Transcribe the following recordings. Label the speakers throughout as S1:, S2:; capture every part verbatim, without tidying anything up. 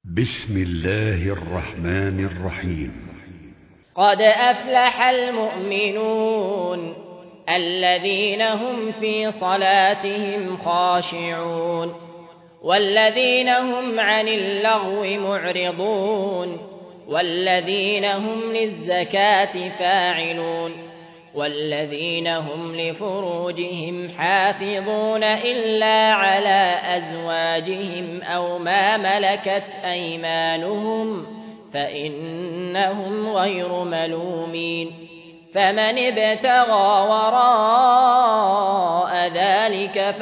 S1: بسم الله الرحمن الرحيم.
S2: قد أفلح المؤمنون الذين هم في صلاتهم خاشعون والذين هم عن اللغو معرضون والذين هم للزكاة فاعلون والذين هم لفروجهم حافظون إلا على أزواجهم أو ما ملكت أيمانهم فإنهم غير ملومين. فمن ابتغى وراء ذلك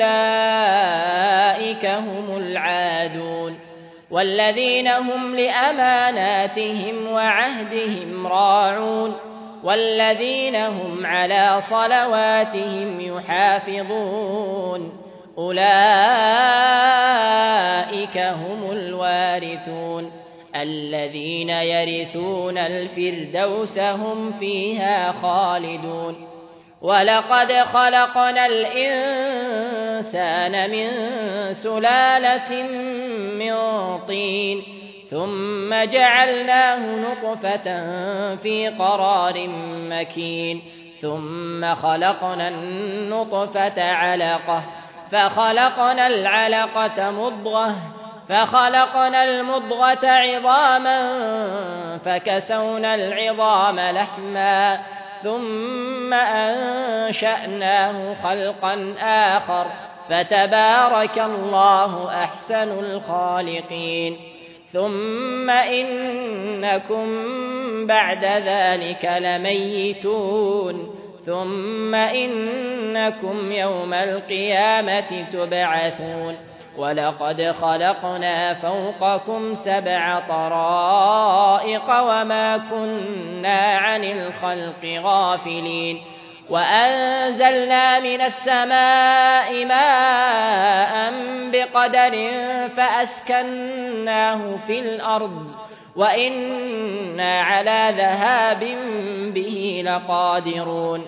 S2: فأولئك هم العادون. والذين هم لأماناتهم وعهدهم راعون والذين هم على صلواتهم يحافظون أولئك هم الوارثون الذين يرثون الفردوس هم فيها خالدون. ولقد خلقنا الإنسان من سلالة من طين ثم جعلناه نطفة في قرار مكين ثم خلقنا النطفة علقة فخلقنا العلقة مضغة فخلقنا المضغة عظاما فكسونا العظام لحما ثم أنشأناه خلقا آخر فتبارك الله أحسن الخالقين. ثم إنكم بعد ذلك لميتون ثم إنكم يوم القيامة تبعثون. ولقد خلقنا فوقكم سبع طرائق وما كنا عن الخلق غافلين. وأنزلنا من السماء ماء بقدر فأسكناه في الأرض وإنا على ذهاب به لقادرون.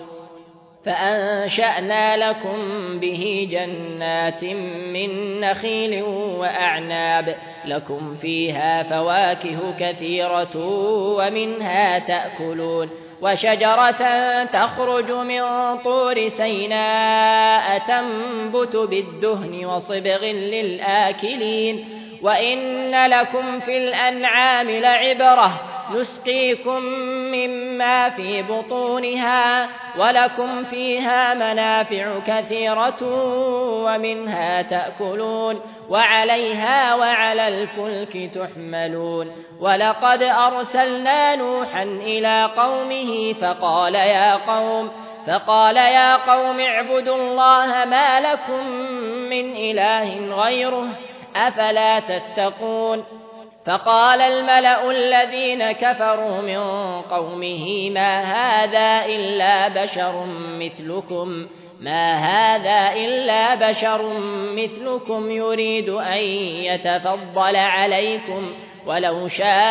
S2: فأنشأنا لكم به جنات من نخيل وأعناب لكم فيها فواكه كثيرة ومنها تأكلون. وشجرة تخرج من طور سيناء تنبت بالدهن وصبغ للآكلين. وإن لكم في الأنعام لعبرة نسقيكم مما في بطونها ولكم فيها منافع كثيرة ومنها تأكلون وعليها وعلى الفلك تحملون. ولقد أرسلنا نوحا إلى قومه فقال يا قوم فقال يا قوم اعبدوا الله ما لكم من إله غيره أفلا تتقون. فقال الملأ الذين كفروا من قومه ما هذا إلا بشر مثلكم ما هذا إلا بشر مثلكم يريد أن يتفضل عليكم ولو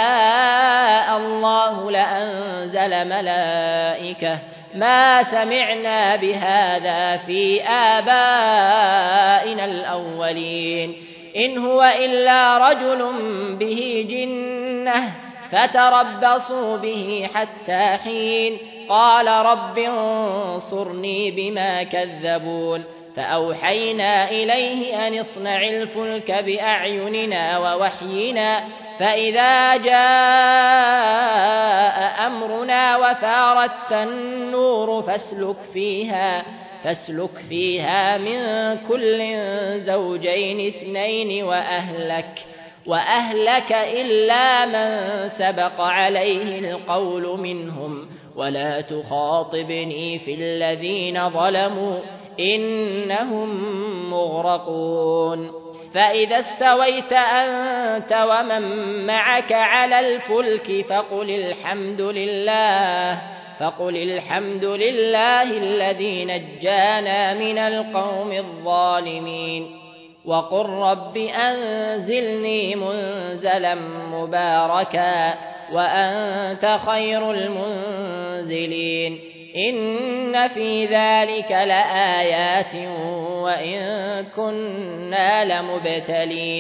S2: شاء الله لأنزل ملائكة ما سمعنا بهذا في آبائنا الأولين إن هو إلا رجل به جنة فتربصوا به حتى حين. قال رب انصرني بما كذبون. فأوحينا إليه أن اصنع الفلك بأعيننا ووحينا فإذا جاء أمرنا وفارت النور فاسلك فيها فاسلك فيها من كل زوجين اثنين وأهلك وأهلك إلا من سبق عليه القول منهم ولا تخاطبني في الذين ظلموا إنهم مغرقون. فإذا استويت أنت ومن معك على الفلك فقل الحمد لله فقل الحمد لله الذي نجانا من القوم الظالمين. وقل رب أنزلني منزلا مباركا وأنت خير المنزلين. إن في ذلك لآيات وإن كنا لمبتلين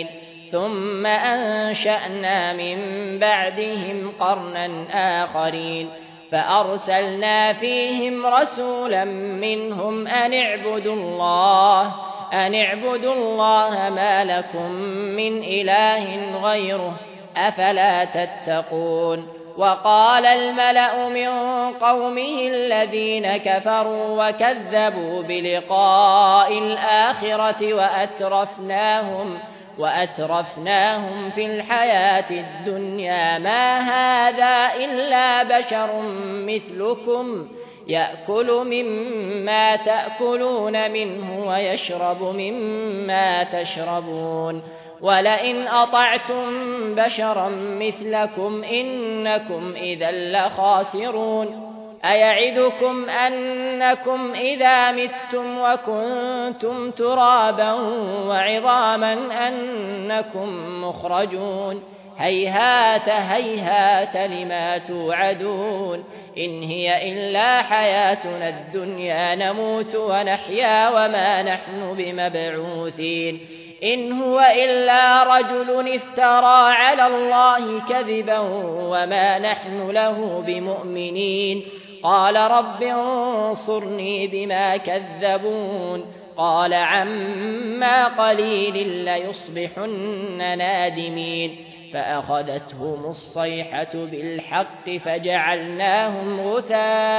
S2: ثم أنشأنا من بعدهم قرنا آخرين فأرسلنا فيهم رسولا منهم أن اعبدوا الله أن اعبدوا الله ما لكم من إله غيره أفلا تتقون وقال الملأ من قومه الذين كفروا وكذبوا بلقاء الآخرة وأترفناهم وأترفناهم في الحياة الدنيا ما هذا إلا بشر مثلكم يأكل مما تأكلون منه ويشرب مما تشربون ولئن أطعتم بشرا مثلكم إنكم إذا لخاسرون أيعدكم أنكم إذا متم وكنتم ترابا وعظاما أنكم مخرجون هيهات هيهات لما توعدون إن هي إلا حياتنا الدنيا نموت ونحيا وما نحن بمبعوثين إن هو إلا رجل افترى على الله كذبا وما نحن له بمؤمنين قال رب انصرني بما كذبون قال عما قليل ليصبحن نادمين فأخذتهم الصيحة بالحق فجعلناهم غثاء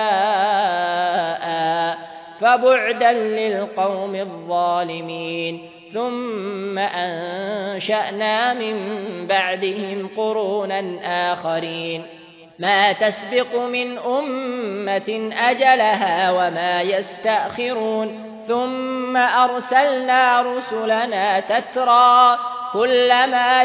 S2: فبعدا للقوم الظالمين ثم أنشأنا من بعدهم قرونا آخرين ما تسبق من أمة أجلها وما يستأخرون ثم أرسلنا رسلنا تترى كلما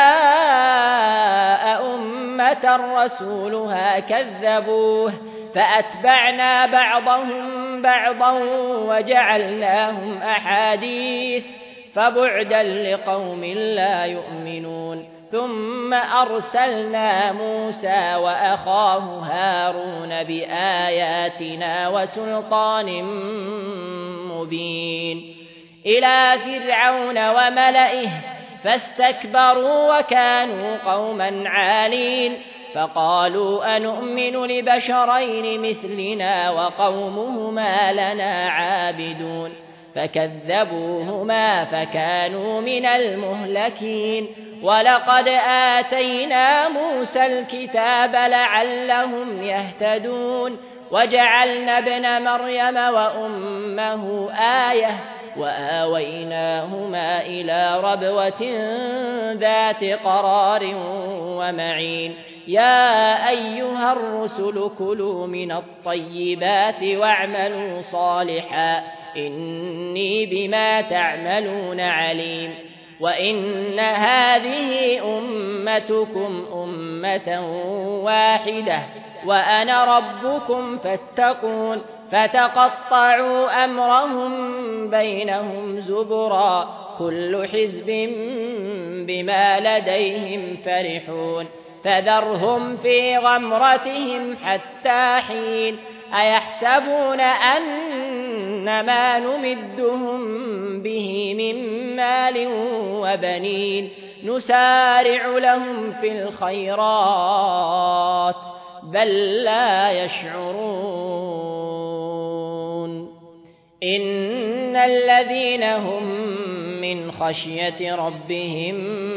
S2: جاء أمة رسولها كذبوه فأتبعنا بعضهم بعضا وجعلناهم أحاديث فبعدا لقوم لا يؤمنون ثم أرسلنا موسى وأخاه هارون بآياتنا وسلطان مبين إلى فرعون وملئه فاستكبروا وكانوا قوما عالين فقالوا أنؤمن لبشرين مثلنا وقومهما لنا عابدون فكذبوهما فكانوا من المهلكين ولقد آتينا موسى الكتاب لعلهم يهتدون وجعلنا ابن مريم وأمه آية وآويناهما إلى ربوة ذات قرار ومعين يا أيها الرسل كلوا من الطيبات واعملوا صالحا إني بما تعملون عليم وإن هذه أمتكم أمة واحدة وأنا ربكم فاتقون فتقطعوا أمرهم بينهم زبرا كل حزب بما لديهم فرحون فذرهم في غمرتهم حتى حين أيحسبون أن ما نمدهم به من مال وبنين نسارع لهم في الخيرات بل لا يشعرون إن الذين هم من خشية ربهم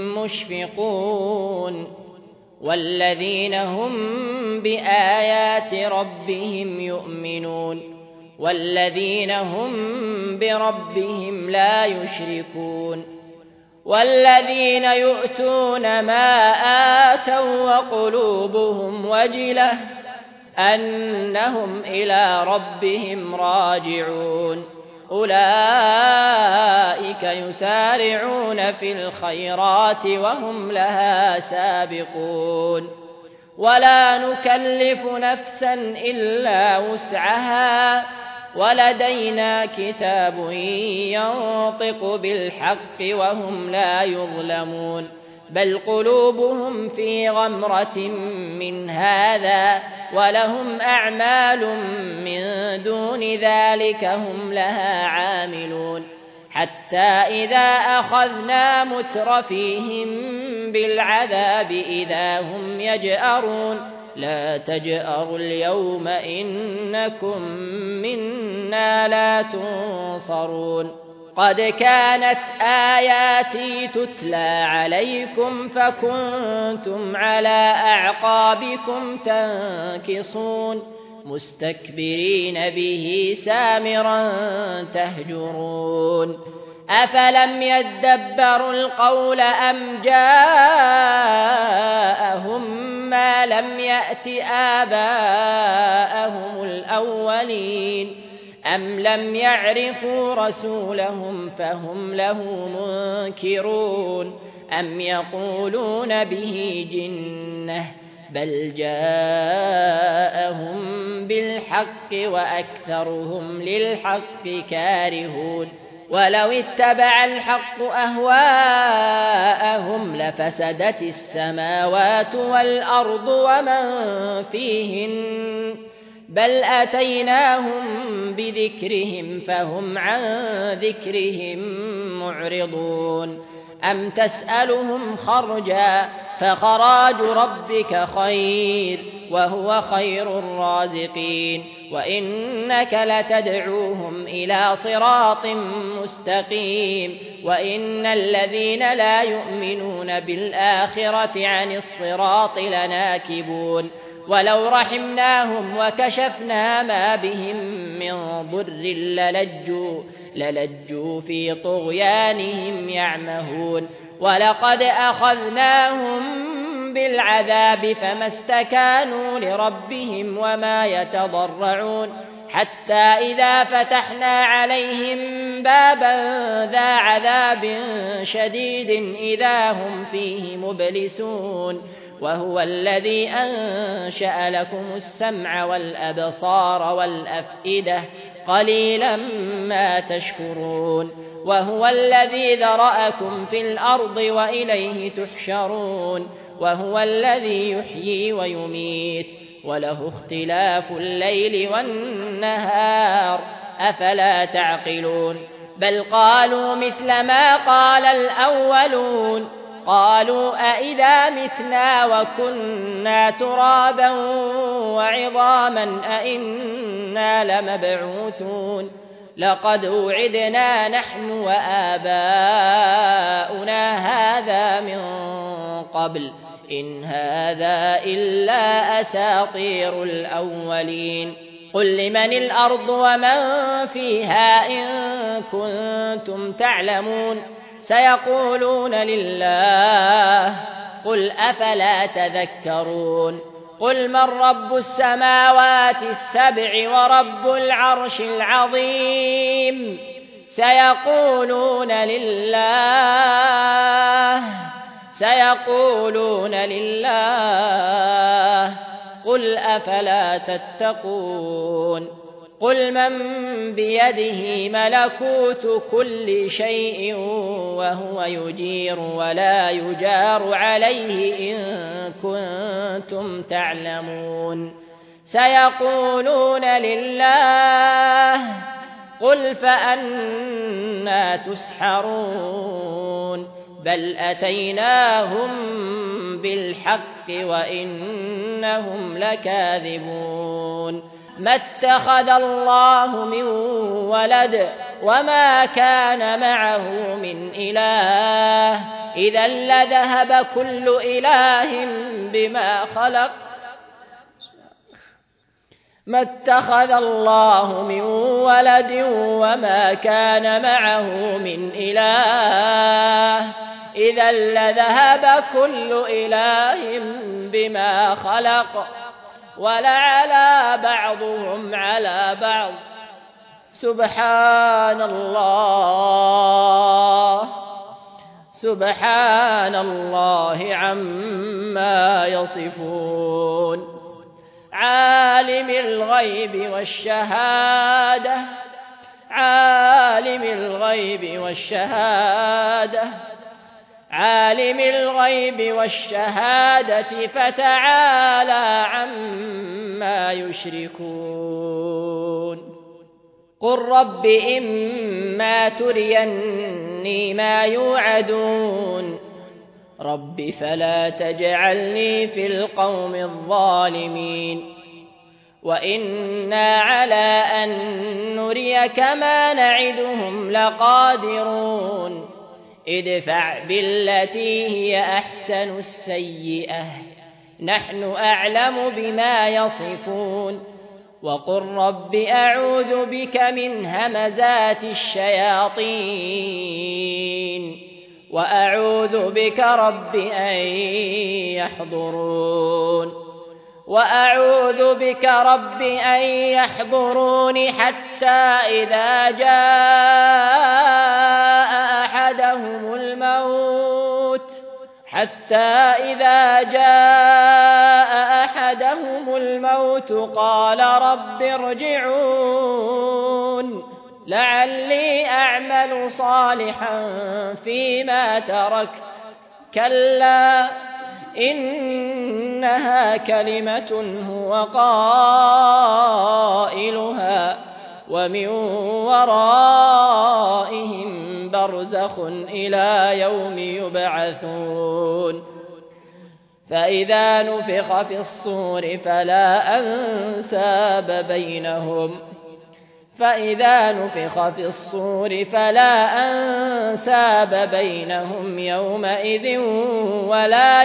S2: مشفقون والذين هم بآيات ربهم يؤمنون والذين هم بربهم لا يشركون والذين يؤتون ما آتوا وقلوبهم وجلة أنهم إلى ربهم راجعون أولئك يسارعون في الخيرات وهم لها سابقون ولا نكلف نفسا إلا وسعها ولدينا كتاب ينطق بالحق وهم لا يظلمون بل قلوبهم في غمرة من هذا ولهم أعمال من دون ذلك هم لها عاملون حتى إذا أخذنا مترفيهم بالعذاب إذا هم يجأرون لا تجأروا اليوم إنكم منا لا تنصرون قد كانت آياتي تتلى عليكم فكنتم على أعقابكم تنكصون مستكبرين به سامرا تهجرون أفلم يدبروا القول أم جاءهم ما لم يأت آباءهم الأولين أم لم يعرفوا رسولهم فهم له منكرون أم يقولون به جنة بل جاءهم بالحق وأكثرهم للحق كارهون ولو اتبع الحق أهواءهم لفسدت السماوات والأرض ومن فيهن بل أتيناهم بذكرهم فهم عن ذكرهم معرضون أم تسألهم خرجا فخراج ربك خير وهو خير الرازقين وإنك لتدعوهم إلى صراط مستقيم وإن الذين لا يؤمنون بالآخرة عن الصراط لناكبون ولو رحمناهم وكشفنا ما بهم من ضر للجوا, للجوا في طغيانهم يعمهون ولقد أخذناهم بالعذاب فما استكانوا لربهم وما يتضرعون حتى إذا فتحنا عليهم بابا ذا عذاب شديد إذا هم فيه مبلسون وهو الذي أنشأ لكم السمع والأبصار والأفئدة قليلا ما تشكرون وهو الذي ذرأكم في الأرض وإليه تحشرون وهو الذي يحيي ويميت وله اختلاف الليل والنهار أفلا تعقلون بل قالوا مثل ما قال الأولون قالوا أئذا متنا وكنا ترابا وعظاما أئنا لمبعوثون لقد وعدنا نحن وآباؤنا هذا من قبل إن هذا إلا أساطير الأولين قل لمن الأرض ومن فيها إن كنتم تعلمون سيقولون لله قل أفلا تذكرون قل من رب السماوات السبع ورب العرش العظيم سيقولون لله سيقولون لله قل أفلا تتقون قل من بيده ملكوت كل شيء وهو يجير ولا يجار عليه إن كنتم تعلمون سيقولون لله قل فأنى تسحرون بل أتيناهم بالحق وإنهم لكاذبون ما اتخذ الله من ولد وما كان معه من إله إذا لذهب كل إله بما خلق ما اتخذ الله من ولد وما كان معه من إله إذا لذهب كل إله بما خلق ولعلى بعضهم على بعض سبحان الله سبحان الله عما يصفون عالم الغيب والشهادة عالم الغيب والشهادة عالم الغيب والشهادة فتعالى عما يشركون قل رب إما تريني ما يوعدون رب فلا تجعلني في القوم الظالمين وإنا على أن نريك ما نعدهم لقادرون ادفع بالتي هي أحسن السيئة نحن أعلم بما يصفون وقل رب أعوذ بك من همزات الشياطين وأعوذ بك رب أن يحضرون وأعوذ بك رب أن يحضرون حتى إذا جاء أحدهم الموت حتى إذا جاء أحدهم الموت قال رب ارجعون لعلي أعمل صالحا فيما تركت كلا إنها كلمة هو قائلها ومن ورائهم برزخ إلى يوم يبعثون فإذا نفخ في الصور فلا أنساب بينهم فإذا نفخ في الصور فلا أنساب بينهم يومئذ ولا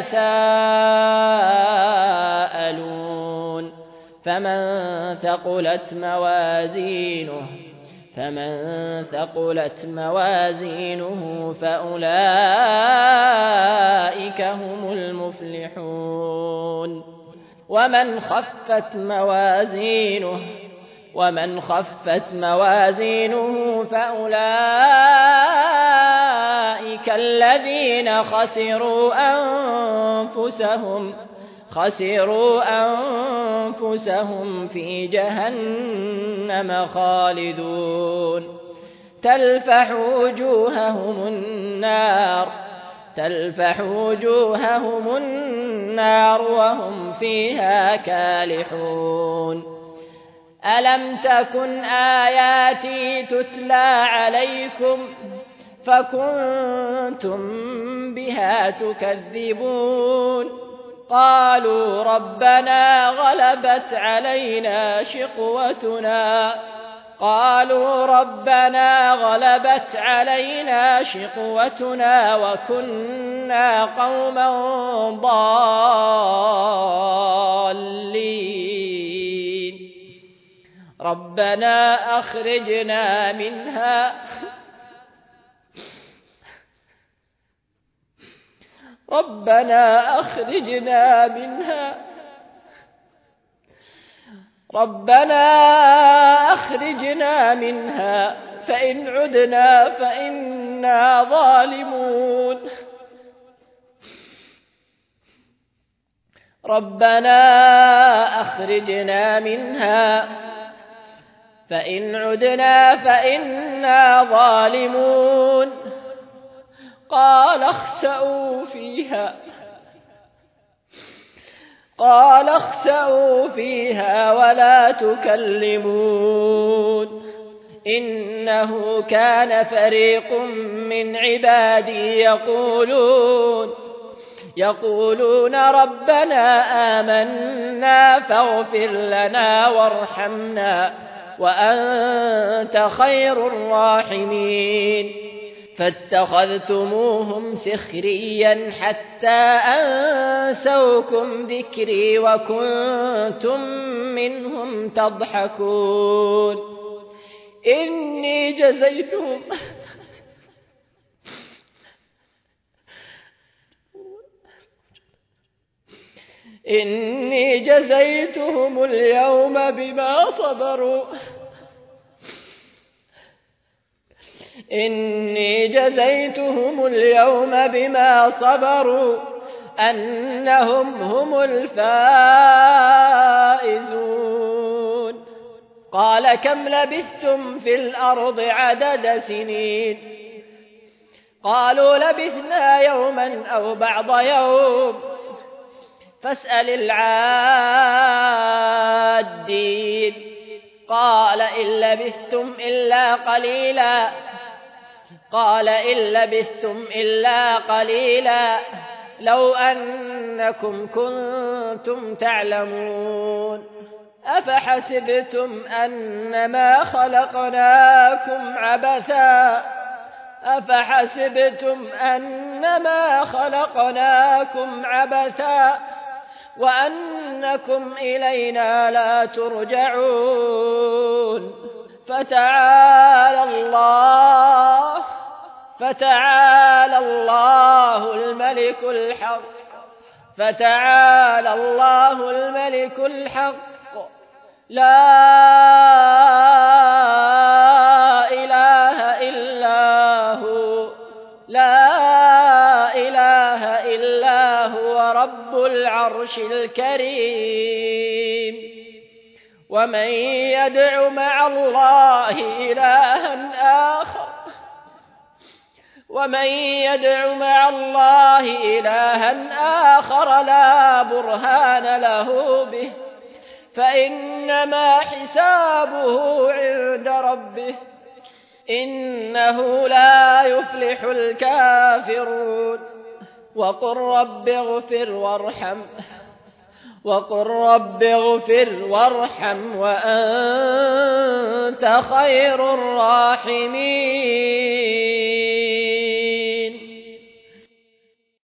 S2: يتساءلون فمن ثقلت موازينه فمن ثقلت موازينه فأولئك هم المفلحون ومن خفت موازينه ومن خفت موازينه فأولئك الذين خسروا أنفسهم خسروا أنفسهم في جهنم خالدون تلفح وجوههم النار تلفح وجوههم النار وهم فيها كالحون ألم تكن آياتي تتلى عليكم فكنتم بها تكذبون قالوا ربنا غلبت علينا شقوتنا قالوا ربنا غلبت علينا شقوتنا وكنا قوما ضالين ربنا أخرجنا منها ربنا أخرجنا منها ربنا أخرجنا منها فإن عدنا فإنا ظالمون ربنا أخرجنا منها فإن عدنا فإنا ظالمون قال اخسئوا فيها قال اخسئوا فيها ولا تكلمون إنه كان فريق من عبادي يقولون يقولون ربنا آمنا فاغفر لنا وارحمنا وأنت خير الراحمين فاتخذتموهم سخريا حتى أنسوكم ذكري وكنتم منهم تضحكون إني جزيتهم إني جزيتهم اليوم بما صبروا إني جزيتهم اليوم بما صبروا أنهم هم الفائزون قال كم لبثتم في الأرض عدد سنين قالوا لبثنا يوما أو بعض يوم فاسأل العادين قال إن لبثتم إلا قليلا قال إن لبثتم إلا قليلا لو أنكم كنتم تعلمون أفحسبتم أنما خلقناكم عبثا أفحسبتم أنما خلقناكم عبثا وأنكم إلينا لا ترجعون فتعالى الله فتعالى الله الملك الحق فتعالى الله الملك الحق لا إله إلا هو لا إله إلا هو رب العرش الكريم ومن يدع مع الله إلها آخر ومن يدع مع الله إلها آخر لا برهان له به فإنما حسابه عند ربه إنه لا يفلح الكافرون وقل رب اغفر وارحم وقل رب اغفر وارحم وأنت خير الراحمين